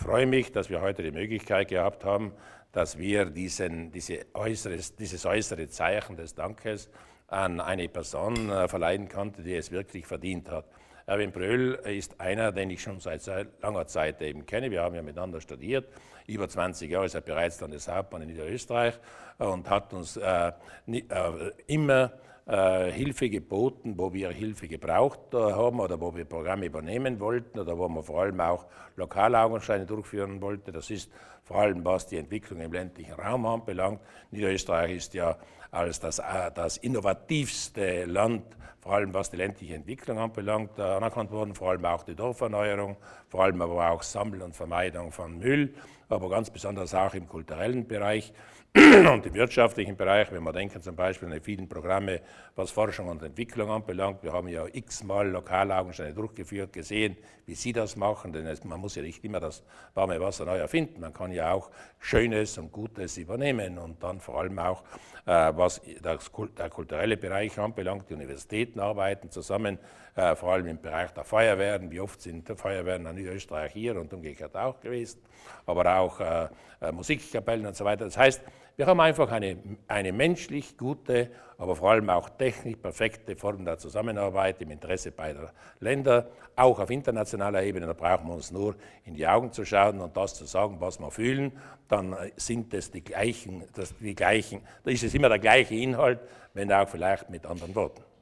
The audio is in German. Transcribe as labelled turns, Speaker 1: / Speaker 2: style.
Speaker 1: freue mich, dass wir heute die Möglichkeit gehabt haben, dass wir dieses äußere Zeichen des Dankes an eine Person verleihen konnten, die es wirklich verdient hat. Erwin Bröll ist einer, den ich schon seit langer Zeit eben kenne. Wir haben ja miteinander studiert. Über 20 Jahre ist er bereits Landeshauptmann in Niederösterreich und hat uns immer Hilfe geboten, wo wir Hilfe gebraucht haben oder wo wir Programme übernehmen wollten oder wo man vor allem auch Lokalaugenscheine durchführen wollte. Das ist vor allem, was die Entwicklung im ländlichen Raum anbelangt. Niederösterreich ist ja als das innovativste Land, vor allem was die ländliche Entwicklung anbelangt, anerkannt worden, vor allem auch die Dorferneuerung, vor allem aber auch Sammeln und Vermeidung von Müll, aber ganz besonders auch im kulturellen Bereich und im wirtschaftlichen Bereich, wenn wir denken zum Beispiel an die vielen Programme, was Forschung und Entwicklung anbelangt. Wir haben ja x-mal Lokalaugenscheine durchgeführt, gesehen, wie Sie das machen, denn man muss ja nicht immer das warme Wasser neu erfinden, man kann ja auch Schönes und Gutes übernehmen und dann vor allem auch, was der kulturelle Bereich anbelangt, die Universitäten arbeiten zusammen, vor allem im Bereich der Feuerwehren. Wie oft sind Feuerwehren in Österreich hier und umgekehrt auch gewesen, aber auch Musikkapellen und so weiter. Das heißt, wir haben einfach eine menschlich gute, aber vor allem auch technisch perfekte Form der Zusammenarbeit im Interesse beider Länder, auch auf internationaler Ebene. Da brauchen wir uns nur in die Augen zu schauen und das zu sagen, was wir fühlen. Dann sind es da ist es immer der gleiche Inhalt, wenn auch vielleicht mit anderen Worten.